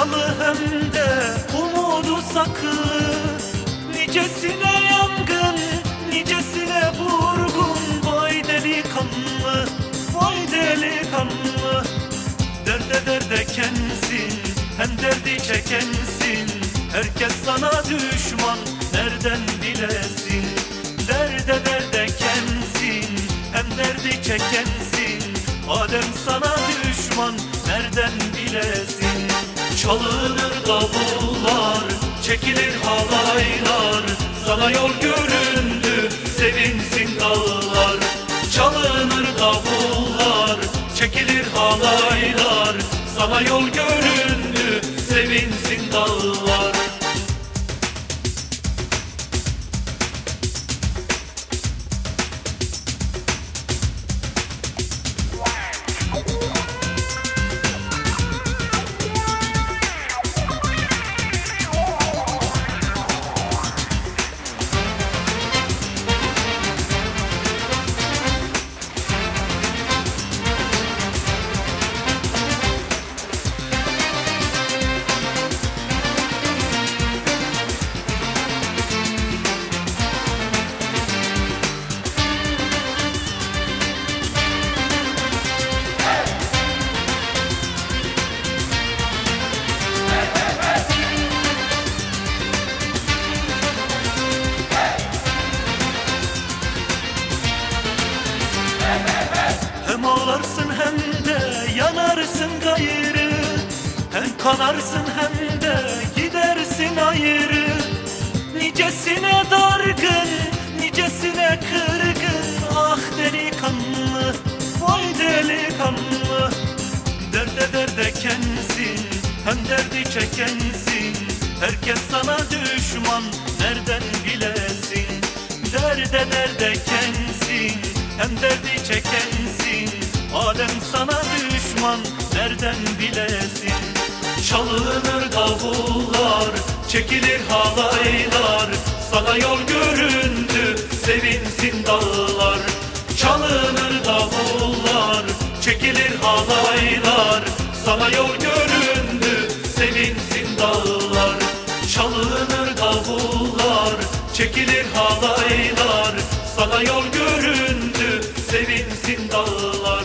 yaralı hem de umudu saklı. Nicesine yangın, nicesine vurgun. Vay delikanlı, vay delikanlı. Derde derde kensin, hem derdi çekensin. Herkes sana düşman, nereden bilesin? Derde derde kensin, hem derdi çekensin. Adem sana düşman, nereden bilesin? Çalınır davullar, çekilir halaylar. Sana yol göründü, sevinsin dağlar. Çalınır davullar, çekilir halaylar. Sana yol göründü, sevinsin dağlar. Hem ağlarsın hem de yanarsın gayrı. Hem kanarsın hem de gidersin ayrı. Nicesine dargın, nicesine kırgın. Ah delikanlı, vay delikanlı. Derde derde kensin, hem derdi çekensin. Herkes sana düşman, nereden bilesin? Derde derde kensin, hem derdi çekensin. Adem sana düşman, nereden bilesin? Çalınır davullar, çekilir halaylar. Sana yol göründü, sevinsin dağlar. Çalınır davullar, çekilir halaylar. Sana yol göründü, sevinsin dağlar. Çalınır davullar, çekilir halaylar. Sana yol göründü, sevinsin dağlar.